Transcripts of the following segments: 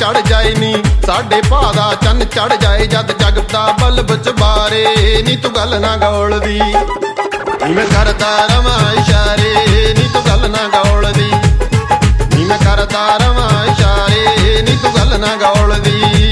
चढ़ जाए नी साडे भाऽ दा चन्न चढ़ जाए जद जगदा बल्ब च बारे नी तू गल ना गौलदी नी मैं करदा रवां इशारे नी तू गल ना गौलदी नी मैं करदा रवां इशारे नी तू गल ना गौलदी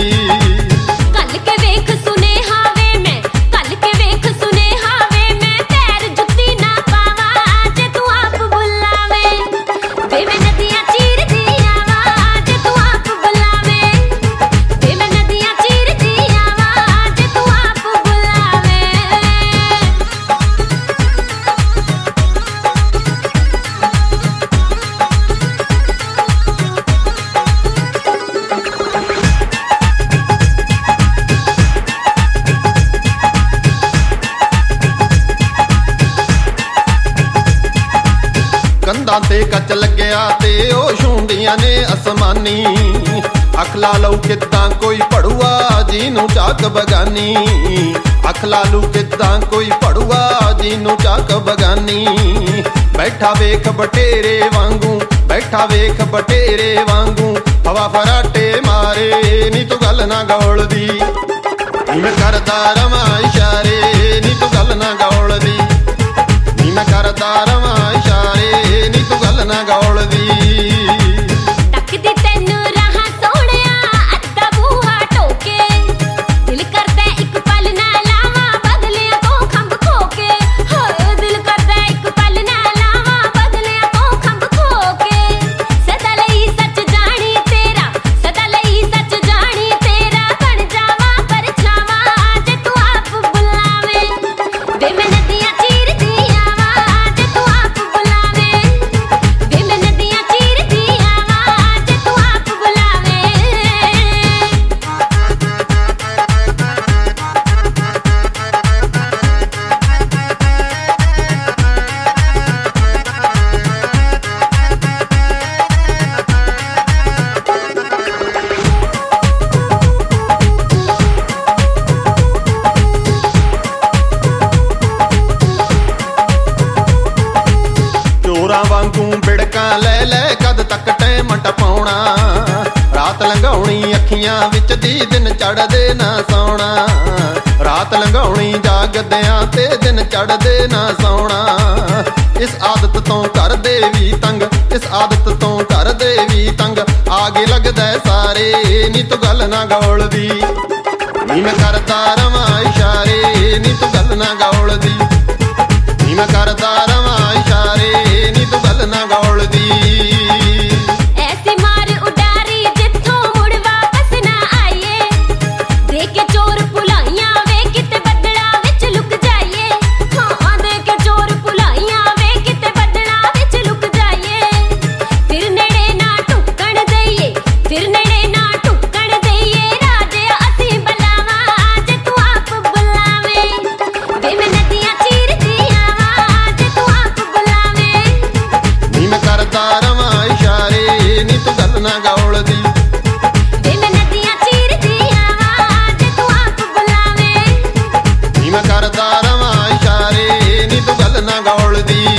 कंधां ते कच लग्या ते ओ छूंदियां ने असमानी अख ला लऊ किदां कोई पड़ुआ जीनू चाक बगानी अख ला लू किदां कोई पड़ुआ जीनू चाक बगानी बैठा वेख बटेरे वांगू बैठा वेख बटेरे वांगू हवा फराटे मारे नी तू गल ना गौलदी नी मैं करदा रवां इशारे नी तू गल ना गौलदी नी मैं करदा रवां इशारे नी तू गल ना गौलदी तकदी तैनू राह सोहणिया अद्धा बूहा टोके दिल करदा इक पल ना लावां बदलियां तो खंभ खोके हो दिल करदा इक पल ना लावां बदलियां तो खंभ खोके सदा लई सच जानी तेरा सदा लई सच जानी तेरा बन जावां परछावां जे तू आप बुलावे वे मैं नदियां चीरदी आवां जे तू आप बुलावे वे मैं नदियां चीरदी आवां जे तू आप बुलावे चोरां वांगू बिड़कां लै लै कद तक टैम टपाउणा रात लंघाउणी अखियां विच दी दिन चढ़दे ना सौणा रात लंघाउणी जागदियां ते दिन चढ़दे ना सौणा इस आदत तो करदे वी तंग इस आदत तो करदे वी तंग आगे लगदा सारे नी तू गल ना गौलदी नी मैं करदा रवां इशारे नी तू गल ना गौलदी नी मैं करदा रवां इशारे नी तू गल ना गौलदी ऐसी मार उडारी जिथों मुड़ वापस ना आईए देखे चोर भुलाइयां वे किते बदला विच लुक जाइए हां देखे चोर भुलाइयां वे किते बदला विच लुक जाइए फिर नेड़े ना टुकण दईए फिर नेड़े ना टुकण दईए राजे असी बलावां जे तू आप बुलावे वे मैं नदियां चीरदी आवां जे तू आप बुलावे नी मैं करदा रवां इशारे नी तू गल ना गौलदी वे मैं नदियां चीरदी आवां जे तू आप बुलावे नी मैं करदा रवां इशारे नी तू गल ना गौलदी